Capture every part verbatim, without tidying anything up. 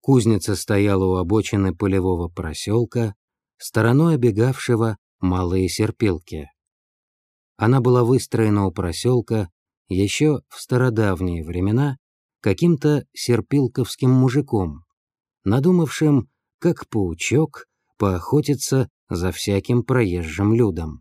Кузница стояла у обочины полевого проселка, стороной обегавшего малые Серпилки. Она была выстроена у проселка еще в стародавние времена каким-то серпилковским мужиком, надумавшим, как паучок, поохотиться за всяким проезжим людом.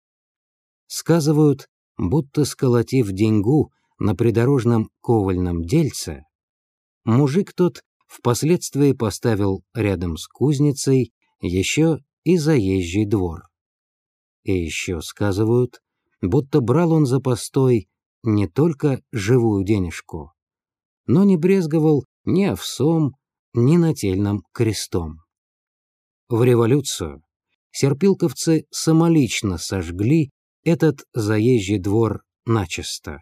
Сказывают, будто сколотив деньгу на придорожном ковальном дельце, мужик тот впоследствии поставил рядом с кузницей еще и заезжий двор. И еще сказывают, будто брал он за постой не только живую денежку, но не брезговал ни овсом, ни нательным крестом. В революцию серпилковцы самолично сожгли этот заезжий двор начисто.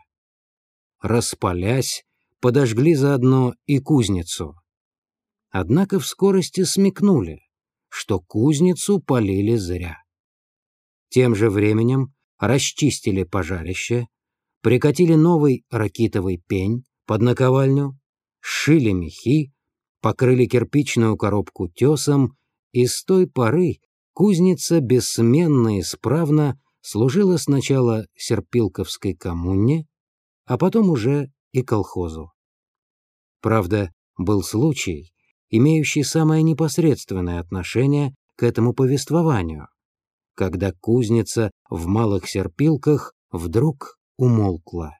Распалясь, подожгли заодно и кузницу. Однако в скорости смекнули, что кузницу полили зря. Тем же временем расчистили пожарище, прикатили новый ракитовый пень под наковальню, сшили мехи, покрыли кирпичную коробку тесом, и с той поры кузница бессменно и исправно служила сначала Серпилковской коммуне, а потом уже и колхозу. Правда, был случай, имеющий самое непосредственное отношение к этому повествованию, когда кузница в Малых Серпилках вдруг умолкла.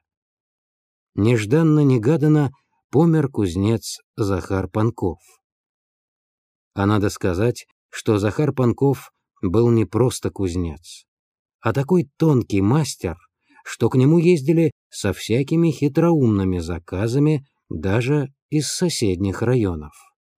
Нежданно-негаданно помер кузнец Захар Панков. А надо сказать, что Захар Панков был не просто кузнец, а такой тонкий мастер, что к нему ездили со всякими хитроумными заказами даже из соседних районов.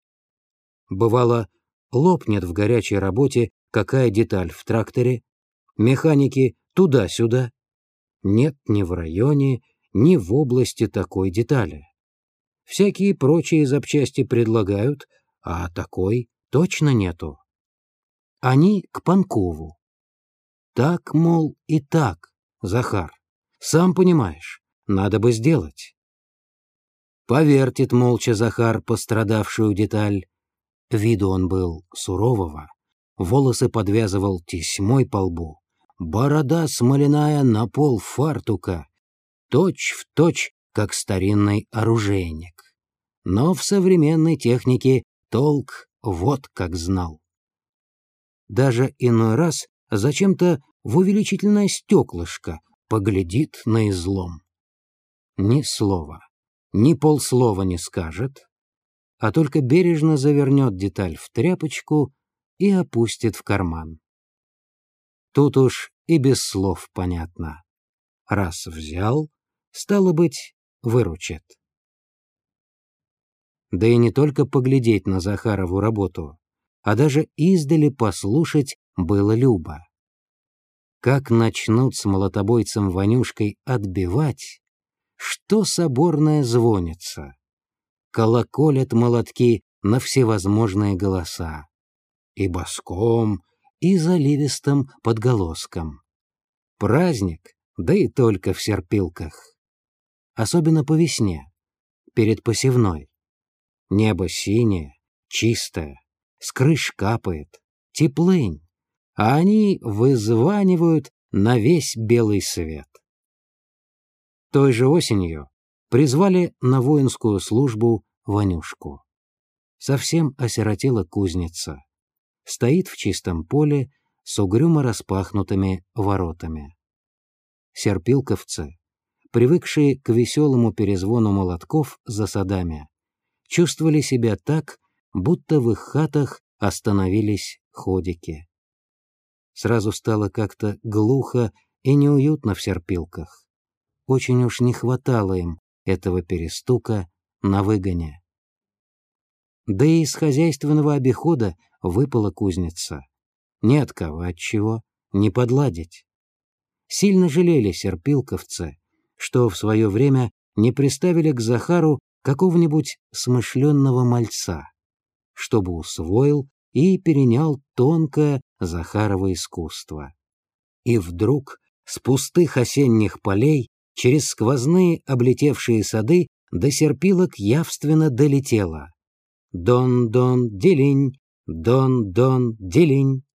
Бывало, лопнет в горячей работе какая деталь в тракторе, механики туда-сюда. Нет ни в районе, ни в области такой детали. Всякие прочие запчасти предлагают, а такой точно нету. Они к Панкову. Так, мол, и так, Захар, сам понимаешь, надо бы сделать. Повертит молча Захар пострадавшую деталь. Виду он был сурового, волосы подвязывал тесьмой по лбу, борода смоляная на пол фартука, точь в точь, как старинный оружейник. Но в современной технике толк вот как знал. Даже иной раз зачем-то в увеличительное стеклышко поглядит на излом. Ни слова, ни полслова не скажет, а только бережно завернет деталь в тряпочку и опустит в карман. Тут уж и без слов понятно. Раз взял, стало быть, выручит. Да и не только поглядеть на Захарову работу, а даже издали послушать было любо. Как начнут с молотобойцем Ванюшкой отбивать, что соборная звонится. Колоколят молотки на всевозможные голоса. И боском, и заливистым подголоском. Праздник, да и только в Серпилках. Особенно по весне, перед посевной. Небо синее, чистое, с крыш капает, теплынь, а они вызванивают на весь белый свет. Той же осенью призвали на воинскую службу Ванюшку. Совсем осиротела кузница. Стоит в чистом поле с угрюмо распахнутыми воротами. Серпилковцы, привыкшие к веселому перезвону молотков за садами, чувствовали себя так, будто в их хатах остановились ходики. Сразу стало как-то глухо и неуютно в Серпилках. Очень уж не хватало им этого перестука на выгоне. Да и из хозяйственного обихода выпала кузница. Не отковать чего, не подладить. Сильно жалели серпилковцы, что в свое время не приставили к Захару какого-нибудь смышленного мальца, чтобы усвоил и перенял тонкое Захарово искусство. И вдруг с пустых осенних полей через сквозные облетевшие сады до Серпилок явственно долетело. Дон-дон, делень, дон-дон, делень.